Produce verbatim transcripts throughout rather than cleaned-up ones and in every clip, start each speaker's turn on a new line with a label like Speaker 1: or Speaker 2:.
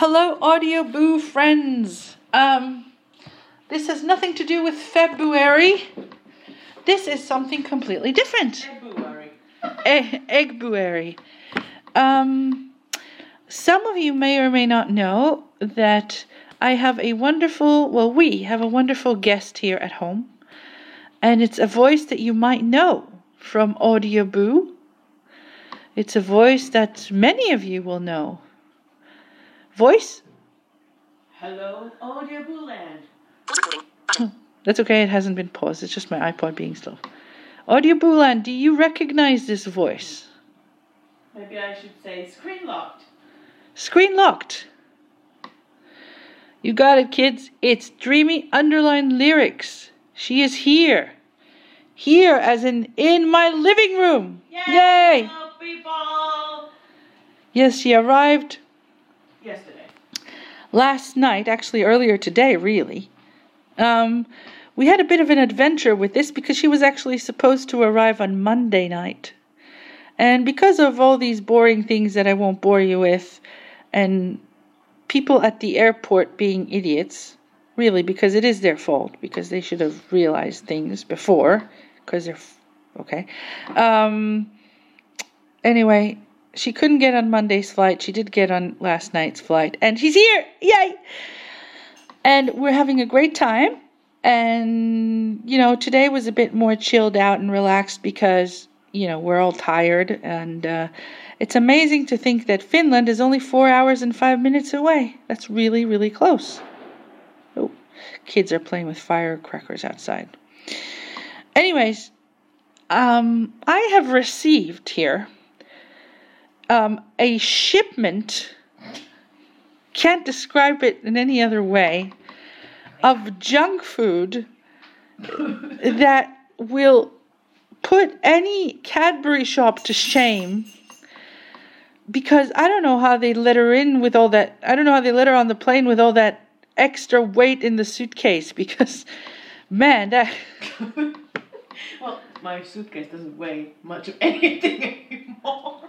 Speaker 1: Hello, Audio Boo friends. Um, this has nothing to do with February. This is something completely different.
Speaker 2: February.
Speaker 1: E- Eggbuary. Um, some of you may or may not know that I have a wonderful, well, we have a wonderful guest here at home. And it's a voice that you might know from Audio Boo. It's a voice that many of you will know. Voice?
Speaker 2: Hello, Audio Boo Land.
Speaker 1: That's okay, it hasn't been paused. It's just my iPod being slow. Audio Boo Land, do you recognize this voice?
Speaker 2: Maybe I should say screen locked.
Speaker 1: Screen locked. You got it, kids. It's Dreamy Underlined Lyrics. She is here. Here, as in in my living room.
Speaker 2: Yay!
Speaker 1: Yay!
Speaker 2: Hello, people!
Speaker 1: Yes, she arrived
Speaker 2: Yesterday.
Speaker 1: last night, actually earlier today, really. Um, we had a bit of an adventure with this because she was actually supposed to arrive on Monday night. And because of all these boring things that I won't bore you with, and people at the airport being idiots, really, because it is their fault, because they should have realized things before, because they're, f- okay. Um, anyway, she couldn't get on Monday's flight. She did get on last night's flight, and she's here! Yay! And we're having a great time. And, you know, today was a bit more chilled out and relaxed because, you know, we're all tired. And uh, it's amazing to think that Finland is only four hours and five minutes away. That's really, really close. Oh, kids are playing with firecrackers outside. Anyways, um, I have received here um, a shipment, can't describe it in any other way, of junk food that will put any Cadbury shop to shame, because I don't know how they let her in with all that, I don't know how they let her on the plane with all that extra weight in the suitcase, because, man, that...
Speaker 2: Well, my suitcase doesn't weigh much of anything anymore.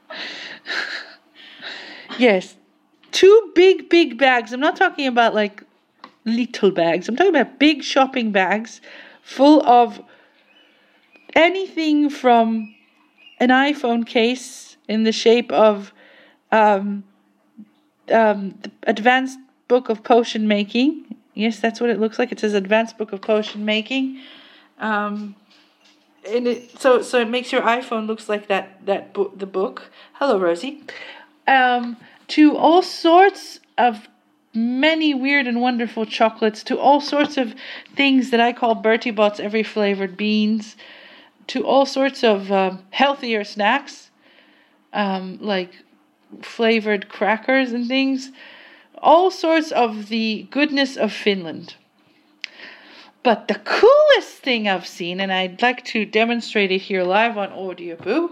Speaker 1: Yes, two big, big bags. I'm not talking about like little bags. I'm talking about big shopping bags full of anything from an iPhone case in the shape of um, um, the Advanced Book of Potion Making. Yes, that's what it looks like. It says Advanced Book of Potion Making. Um, and it, so so it makes your iPhone looks like that that book, the book. Hello, Rosie. Um, to all sorts of many weird and wonderful chocolates, to all sorts of things that I call Bertie Bott's every flavored beans, to all sorts of um, healthier snacks, um, like flavored crackers and things, all sorts of the goodness of Finland. But the coolest thing I've seen, and I'd like to demonstrate it here live on Audio Boo,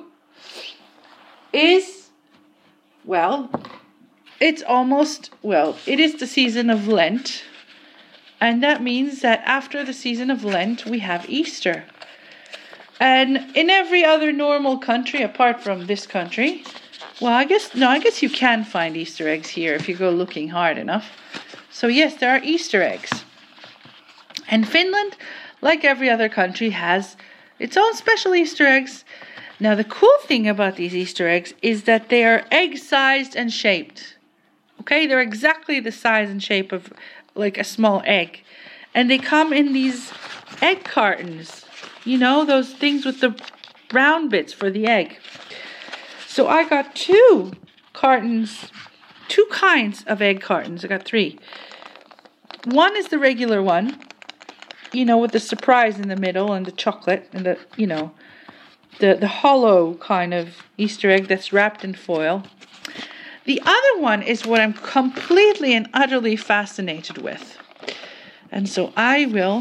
Speaker 1: is, well, it's almost, well, it is the season of Lent. And that means that after the season of Lent, we have Easter. And in every other normal country, apart from this country, well, I guess, no, I guess you can find Easter eggs here if you go looking hard enough. So yes, there are Easter eggs. And Finland, like every other country, has its own special Easter eggs. Now, the cool thing about these Easter eggs is that they are egg-sized and shaped. Okay, they're exactly the size and shape of like a small egg. And they come in these egg cartons. You know, those things with the brown bits for the egg. So I got two cartons, two kinds of egg cartons. I got three. One is the regular one, you know, with the surprise in the middle and the chocolate and the, you know, the, the hollow kind of Easter egg that's wrapped in foil. The other one is what I'm completely and utterly fascinated with. And so I will...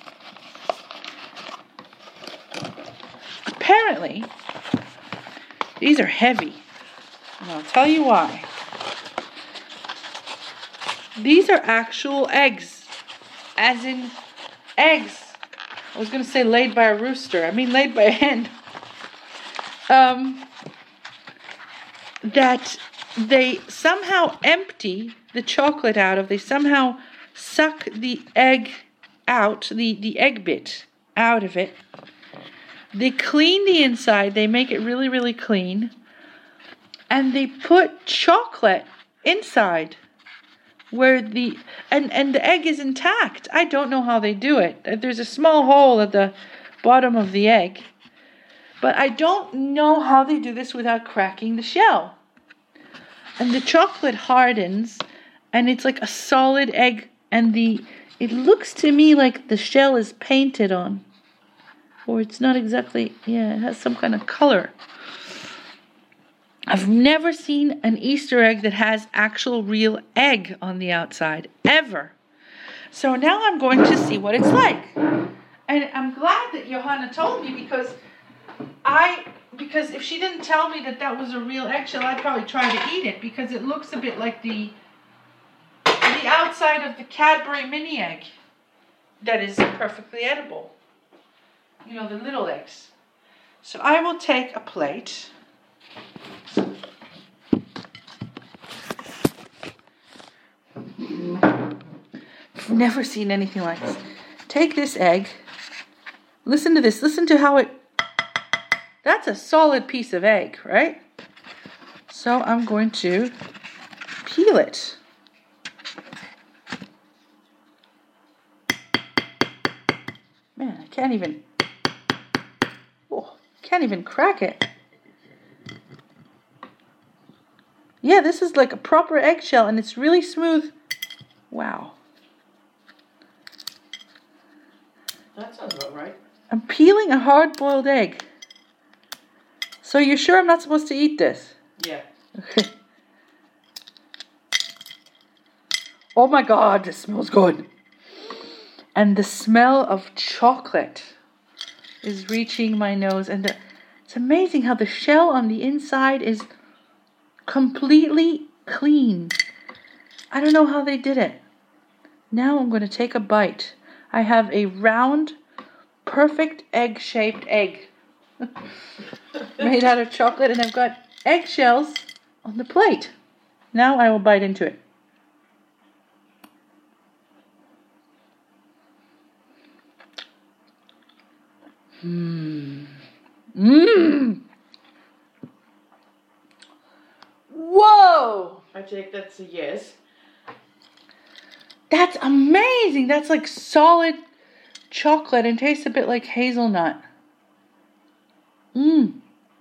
Speaker 1: Apparently, these are heavy. And I'll tell you why. These are actual eggs. As in eggs. I was going to say laid by a rooster. I mean laid by a hen. Um, that they somehow empty the chocolate out of, they somehow suck the egg out, the, the egg bit out of it. They clean the inside, they make it really, really clean. And they put chocolate inside where the, and, and the egg is intact. I don't know how they do it. There's a small hole at the bottom of the egg. But I don't know how they do this without cracking the shell. And the chocolate hardens, and it's like a solid egg, and the it looks to me like the shell is painted on. Or it's not exactly, yeah, it has some kind of color. I've never seen an Easter egg that has actual real egg on the outside, ever. So now I'm going to see what it's like. And I'm glad that Johanna told me, because I, because if she didn't tell me that that was a real eggshell, I'd probably try to eat it, because it looks a bit like the, the outside of the Cadbury mini egg that is perfectly edible. You know, the little eggs. So I will take a plate. I've never seen anything like this. Take this egg. Listen to this. Listen to how it... That's a solid piece of egg, right? So I'm going to peel it. Man, I can't even... Oh, can't even crack it. Yeah, this is like a proper eggshell, and it's really smooth. Wow.
Speaker 2: That sounds about right.
Speaker 1: I'm peeling a hard-boiled egg. So you're sure I'm not supposed to eat this?
Speaker 2: Yeah.
Speaker 1: Okay. Oh my God, this smells good. And the smell of chocolate is reaching my nose. And the, it's amazing how the shell on the inside is completely clean. I don't know how they did it. Now I'm going to take a bite. I have a round, perfect egg-shaped egg made out of chocolate, and I've got eggshells on the plate. Now I will bite into it. Mmm. Mmm. Whoa!
Speaker 2: I take that's a yes.
Speaker 1: That's amazing. That's like solid chocolate and tastes a bit like hazelnut. Mmm.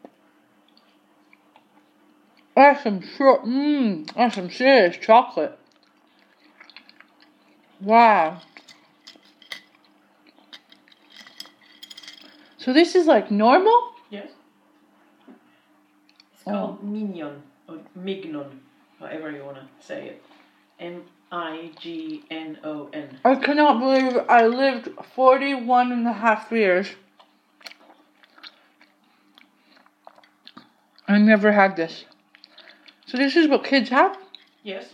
Speaker 1: That's some short, mmm. That's some serious chocolate. Wow. So this is like normal?
Speaker 2: Yes. It's called oh. mignon, or mignon, however you want to say it. M I G N O N.
Speaker 1: I cannot believe I lived forty-one and a half years. I never had this. So this is what kids have?
Speaker 2: Yes.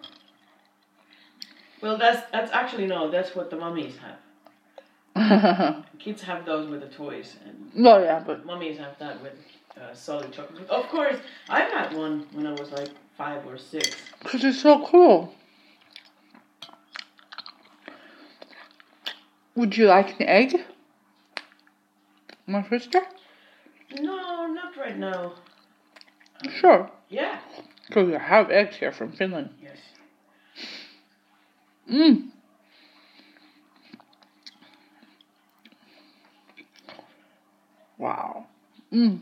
Speaker 2: Well, that's that's actually no. That's what the mummies have. Kids have those with the toys, and
Speaker 1: no, yeah, but
Speaker 2: mummies have that with uh, solid chocolate. Of course, I've had one when I was like five or six.
Speaker 1: Because it's so cool. Would you like an egg, my sister?
Speaker 2: No, not right now.
Speaker 1: Sure.
Speaker 2: Yeah.
Speaker 1: Because I have eggs here from Finland.
Speaker 2: Yes.
Speaker 1: Mmm. Wow. Mmm.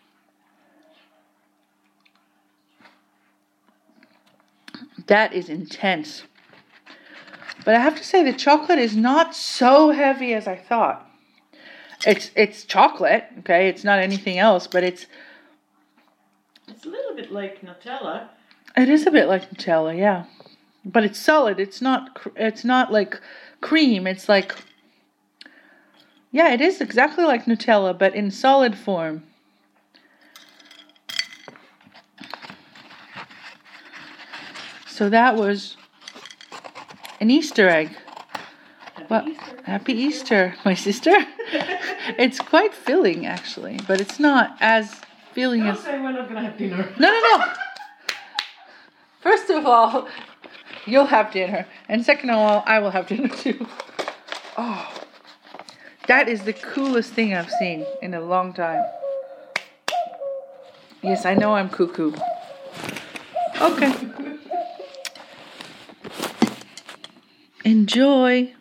Speaker 1: That is intense. But I have to say the chocolate is not so heavy as I thought. It's it's chocolate, okay? It's not anything else, but it's
Speaker 2: It's a little bit like Nutella.
Speaker 1: It is a bit like Nutella, yeah. But it's solid. It's not it's not like cream. It's like Yeah, it is exactly like Nutella, but in solid form. So that was an Easter egg.
Speaker 2: Happy
Speaker 1: Well,
Speaker 2: Easter.
Speaker 1: Happy Easter, my sister. It's quite filling, actually, but it's not as filling
Speaker 2: Don't
Speaker 1: as...
Speaker 2: say we're not going to have dinner.
Speaker 1: No, no, no. of all, you'll have dinner. And second of all, I will have dinner too. Oh, that is the coolest thing I've seen in a long time. Yes, I know I'm cuckoo. Okay. Enjoy.